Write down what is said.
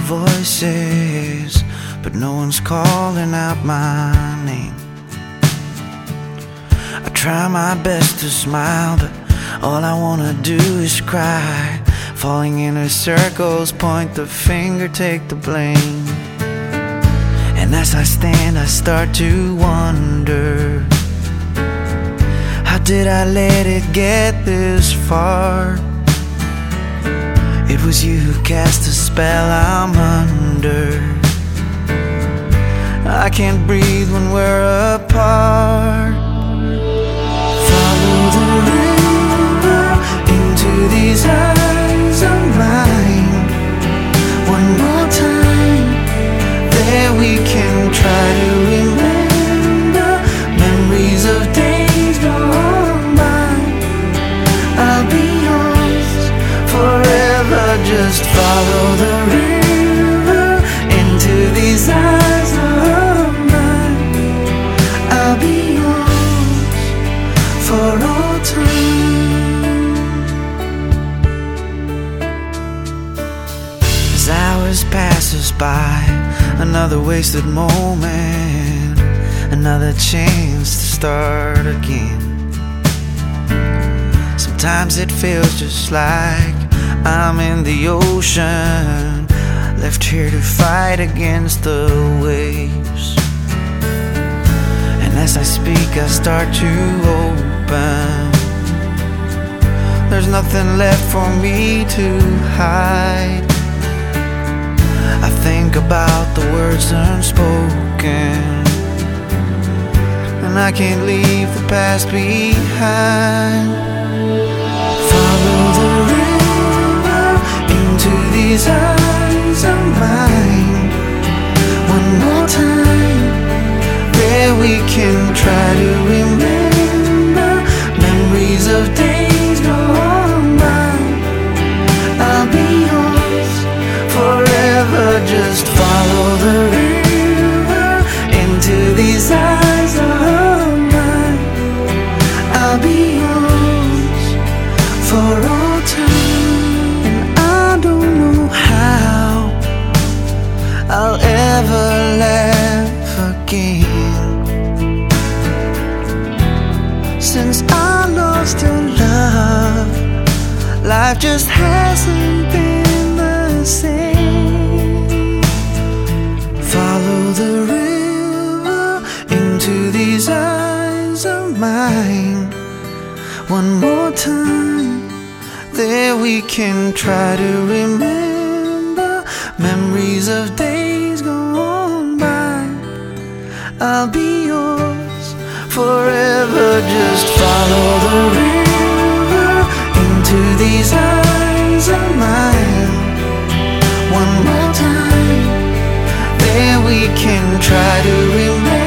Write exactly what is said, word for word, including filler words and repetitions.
voices, but no one's calling out my name. I try my best to smile, but all I wanna do is cry. Falling in a circles, point the finger, take the blame. And as I stand, I start to wonder, how did I let it get this far? It was you who cast a spell, I'm under. I can't breathe when we're apart. Follow the river into these eyes of mine. One more time, there we can try to remember memories of days gone by. I'll be yours forever, just follow the river into these eyes of mine. I'll be yours for all time. As hours pass us by, another wasted moment, another chance to start again. Sometimes it feels just like I'm in the ocean, left here to fight against the waves. And as I speak, I start to open. There's nothing left for me to hide. I think about the words unspoken, and I can't leave the past behind. Follow the river into these eyes of mine. One more time, there we can try to remember memories of days gone by. I'll be yours forever, just follow the river into these eyes of mine. I'll be yours for all time. And I don't know how I'll ever laugh again, since I lost your love. Life just hasn't been the same. Follow the river into these eyes of mine. One more time, there we can try to remember memories of days gone by. I'll be yours forever, just follow the river into these eyes of mine. One more time, there we can try to remember